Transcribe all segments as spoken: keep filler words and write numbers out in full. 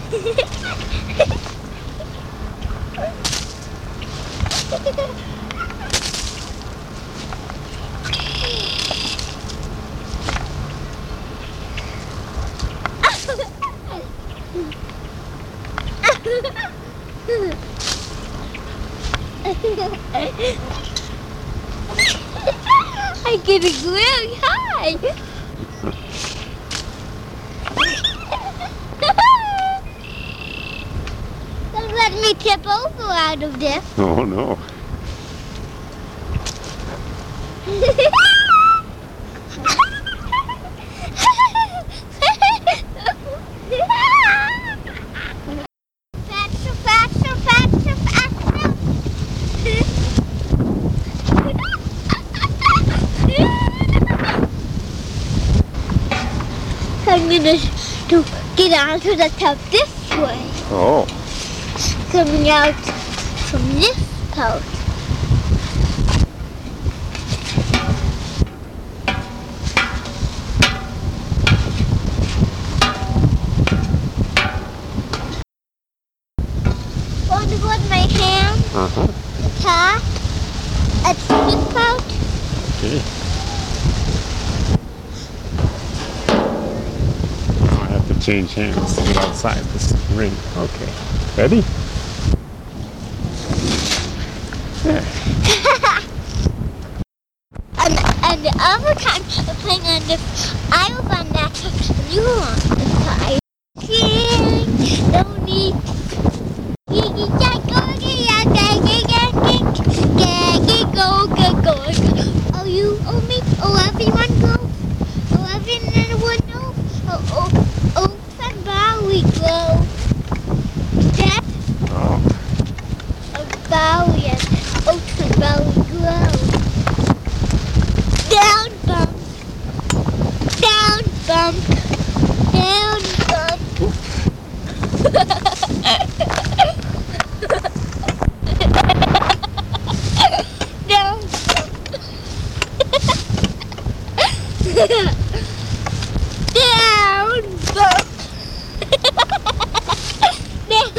I'm getting really high. Don't let me tip over out of this. Oh no. Faster, faster, faster, faster. I'm gonna to get onto the top this way. Oh. Coming out from this coat. Want to put my hand, Uh-huh. top, a this coat. Okay. Now I have to change hands to get outside this ring. Okay. Ready? There. and, and the other time I'm playing on the I was on that and you were on the side. No need. Oh, you, oh me, oh everyone go, oh everyone go, oh, oh, oh, somebody go. That, Oh. oh, Bowie, and oh, somebody go. Down bump, down bump, down bump. Down Down bump. Down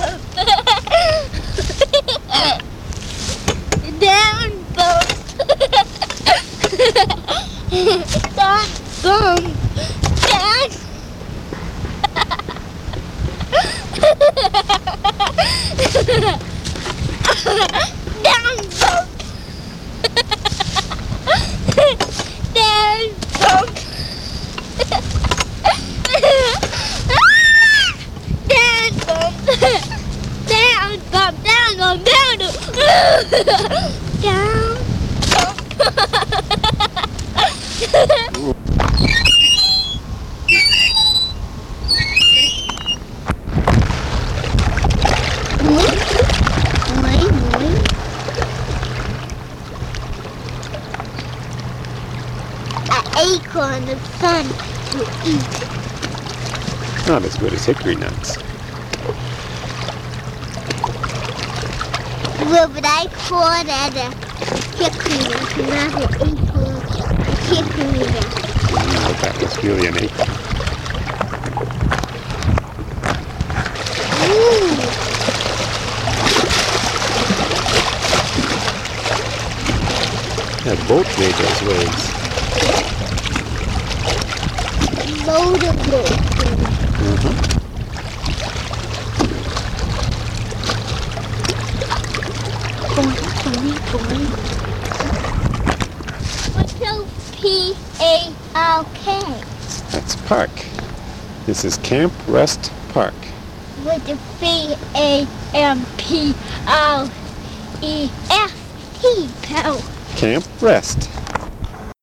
bump. Down bump. Down bump. Down. Down bump. Down bump. Down bump. Down bump. Down bump. Down bump. Down bump. Acorn of fun to eat. Not as good as hickory nuts. Well, but I call that a hickory nut, not an acorn. A hickory nut. No, that was really an acorn. Ooh. Yeah, both made those waves. Load of both. Uh-huh. What's your P A R K? That's park. This is Camp Rest Park. With the P A M P R E S T, pal. Camp Rest.